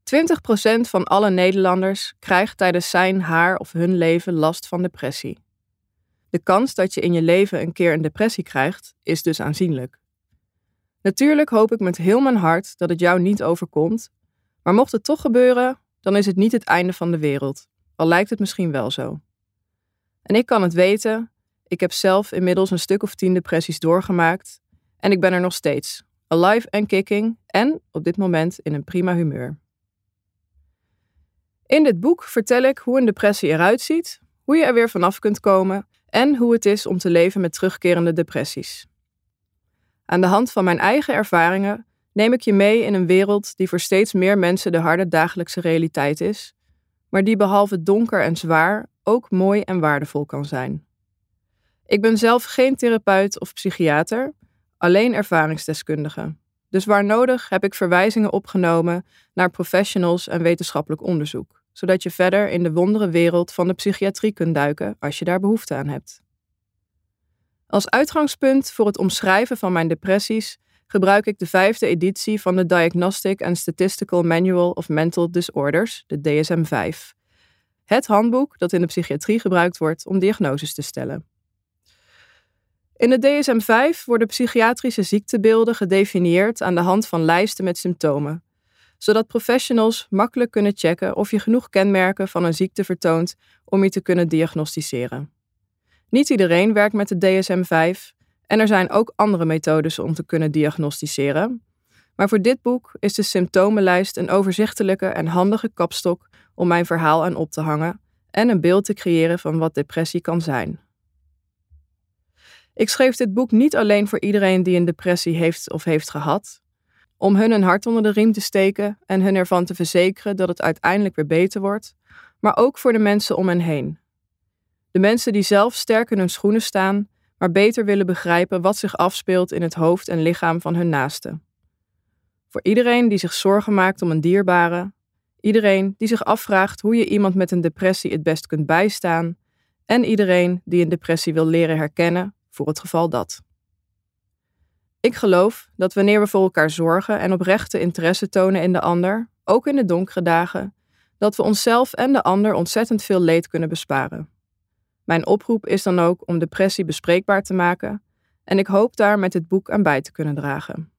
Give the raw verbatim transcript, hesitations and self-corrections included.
twintig procent van alle Nederlanders krijgt tijdens zijn, haar of hun leven last van depressie. De kans dat je in je leven een keer een depressie krijgt, is dus aanzienlijk. Natuurlijk hoop ik met heel mijn hart dat het jou niet overkomt, maar mocht het toch gebeuren, dan is het niet het einde van de wereld, al lijkt het misschien wel zo. En ik kan het weten, ik heb zelf inmiddels een stuk of tien depressies doorgemaakt en ik ben er nog steeds, alive en kicking en op dit moment in een prima humeur. In dit boek vertel ik hoe een depressie eruit ziet, hoe je er weer vanaf kunt komen en hoe het is om te leven met terugkerende depressies. Aan de hand van mijn eigen ervaringen neem ik je mee in een wereld die voor steeds meer mensen de harde dagelijkse realiteit is, maar die behalve donker en zwaar ook mooi en waardevol kan zijn. Ik ben zelf geen therapeut of psychiater, alleen ervaringsdeskundige. Dus waar nodig heb ik verwijzingen opgenomen naar professionals en wetenschappelijk onderzoek, zodat je verder in de wondere wereld van de psychiatrie kunt duiken als je daar behoefte aan hebt. Als uitgangspunt voor het omschrijven van mijn depressies gebruik ik de vijfde editie van de Diagnostic and Statistical Manual of Mental Disorders, de D S M vijf. Het handboek dat in de psychiatrie gebruikt wordt om diagnoses te stellen. In de D S M vijf worden psychiatrische ziektebeelden gedefinieerd aan de hand van lijsten met symptomen, zodat professionals makkelijk kunnen checken of je genoeg kenmerken van een ziekte vertoont om je te kunnen diagnosticeren. Niet iedereen werkt met de D S M vijf en er zijn ook andere methodes om te kunnen diagnosticeren. Maar voor dit boek is de symptomenlijst een overzichtelijke en handige kapstok om mijn verhaal aan op te hangen en een beeld te creëren van wat depressie kan zijn. Ik schreef dit boek niet alleen voor iedereen die een depressie heeft of heeft gehad, om hun een hart onder de riem te steken en hun ervan te verzekeren dat het uiteindelijk weer beter wordt, maar ook voor de mensen om hen heen. De mensen die zelf sterk in hun schoenen staan, maar beter willen begrijpen wat zich afspeelt in het hoofd en lichaam van hun naasten. Voor iedereen die zich zorgen maakt om een dierbare, iedereen die zich afvraagt hoe je iemand met een depressie het best kunt bijstaan en iedereen die een depressie wil leren herkennen voor het geval dat. Ik geloof dat wanneer we voor elkaar zorgen en oprechte interesse tonen in de ander, ook in de donkere dagen, dat we onszelf en de ander ontzettend veel leed kunnen besparen. Mijn oproep is dan ook om depressie bespreekbaar te maken en ik hoop daar met dit boek aan bij te kunnen dragen.